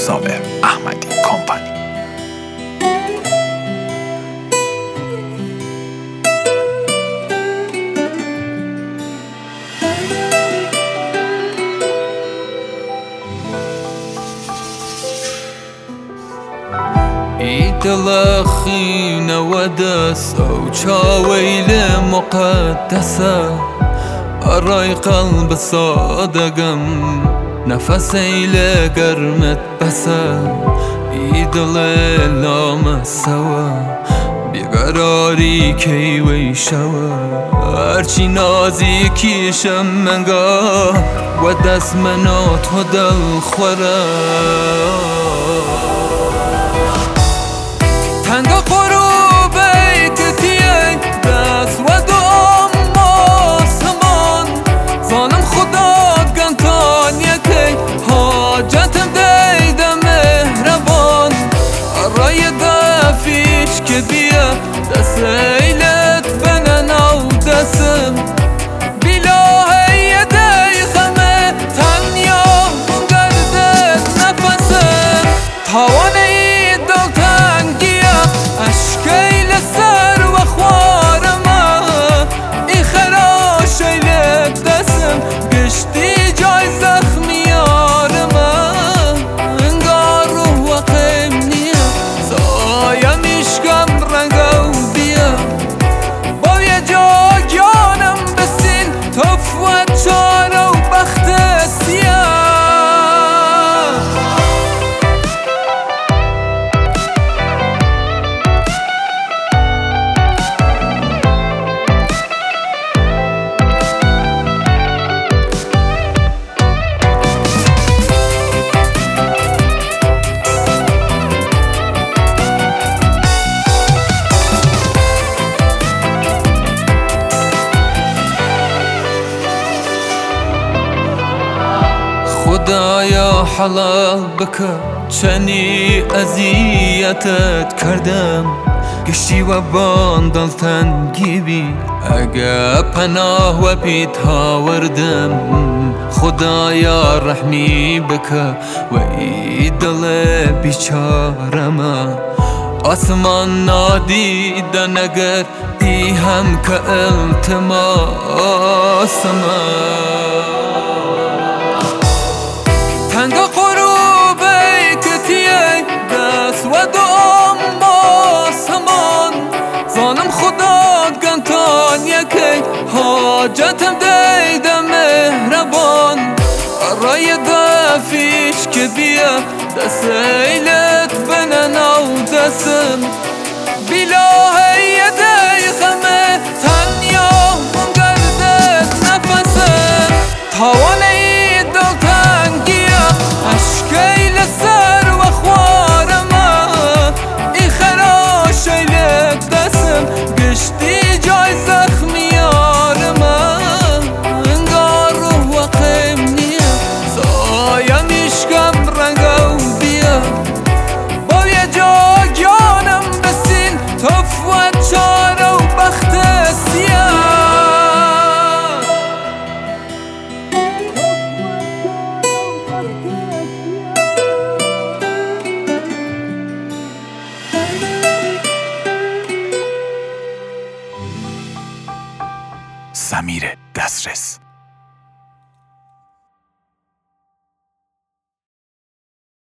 صابر احمدی کمپانی. دل خینه و دست و چاویل مقدسه ارای قلب صادقم نفس ایل گرمت بسه ای دل لامسوه بیقراری کی وی شوه هرچی نازی کیشم منگاه و دست منو تو دل خوره تنگ قروبی کتیه دست و دوم ماسمان زانم خدا گنتان یکی حاجتم دیده مهربان رای دفیش که بیا دست ایلت بنن او دستم بیلاهی دیخمه تنیا گرده نفسم تاوانه اشکیل سر و خوارما ای خراش ایل دستم گشتی جای زخمیارما انگار روح و قیم نیم زایم ایشکم رنگو بیا با یه جا گیانم بسین تف و چاره و بخت سیاه خدایا حلال بکن چنی اذیتت کردم گشتی و باندل تنگی بی اگه پناه و پیت آوردم خدایا رحمی بکن و ای دل بیچارم آسمان نادیده نگر ای هم که التماسم تنگ قروبی کتیه دست و دوم ماسمان زانم خدا گنتان یکی حاجتم دیده مهربان رای دفیش که بیا دست ایلت بنن او دستم بیلاهی دیخمه تنیا گرده نفسم تاوانه ای دل اشکیل سر و خوارما ای خراش ایل دستم گشتی جای زخمیارما انگار روح و قیم نیم زایم ایشکم رنگو بیا با یه جا گیانم بسین تف و چاره و بخت سیاه سمیر دسترس.